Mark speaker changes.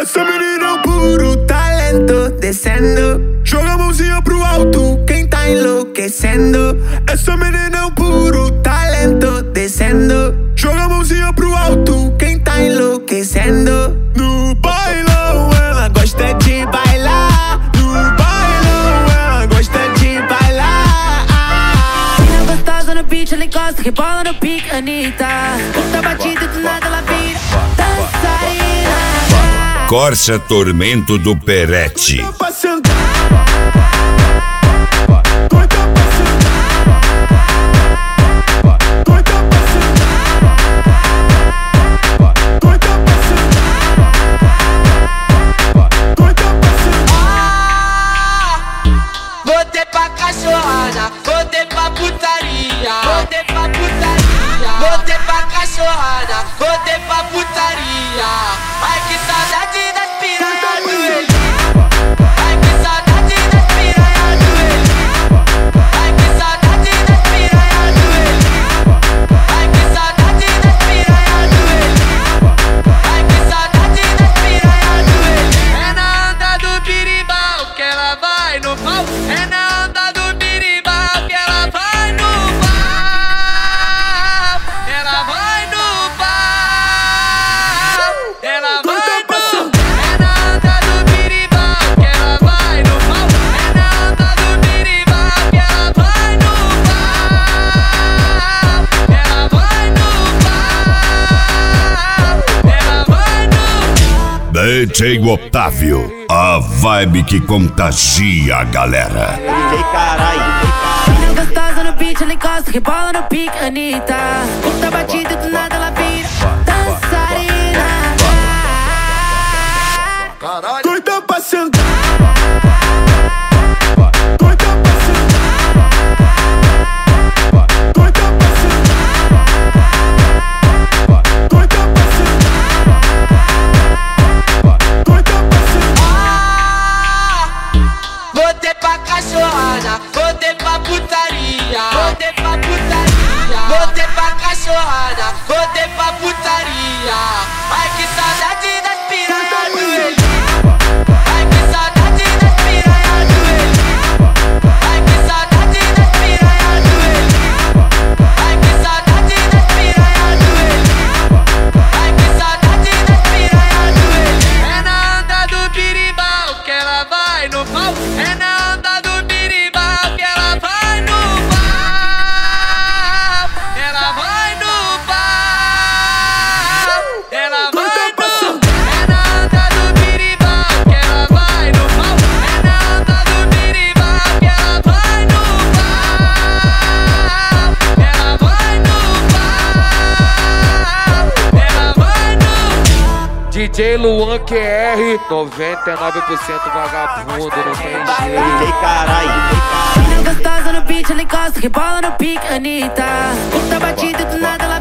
Speaker 1: Essa menina é um puro talento, descendo. Joga a mãozinha pro alto, quem tá enlouquecendo. Essa menina é um puro talento, descendo. Joga a mãozinha pro alto, quem tá enlouquecendo. No bailão ela gosta de bailar. No bailão ela gosta de bailar.
Speaker 2: Menina gostosa no beat, ela encosta, rebola no pique, Anitta. Puta batida, do nada ela vira dançarina.
Speaker 3: Corsa Tormento do Peretti.
Speaker 4: Voltei pra cachorrada, voltei pra putaria, voltei pra putaria, voltei pra cachorrada, voltei pra putaria. Ai que saudade das piranha do Eli. Ai que saudade das piranha do Eli. Ai que saudade das piranha do Eli. Ai que saudade das piranha do Eli. Ai que saudade das piranha do Eli. É na onda do birimbau que ela vai no pau. É na onda do birimbau que ela vai no pau. Ela vai no pau. Ela vai no pau. É na onda do birimbau que ela vai no pau. É na onda do birimbau que ela vai no pau. Ela vai no pau. Ela vai no
Speaker 3: DJ Otávio, a vibe que contagia a galera.
Speaker 2: Menina gostosa no beat, ela encosta, rebola no pique, Anitta. Puta batida, do nada ela vira dançarina.
Speaker 1: Doida pra sentar.
Speaker 4: Voltei pra cachorrada, voltei pra putaria, voltei pra putaria, voltei pra cachorrada, voltei pra putaria. Ai que saudade das piranha do Eli. Ai que saudade das piranha do Eli. Ai que saudade das piranha do Eli. Ai que saudade das piranha do Eli. Ai que saudade das piranha do Eli. É na onda do birimbau que ela vai no pau. É na onda do birimbau que ela vai no pau. Ela vai no pau. Ela vai no pau. É na onda do birimbau que ela vai no pau. É na onda do birimbau que ela vai no pau. Ela vai no pau. Ela vai no
Speaker 5: DJ Luan QR, 99% vagabundo, não tem jeito.
Speaker 2: Menina gostosa no beat, ela encosta, rebola no pique, Anitta. Puta batida, do nada ela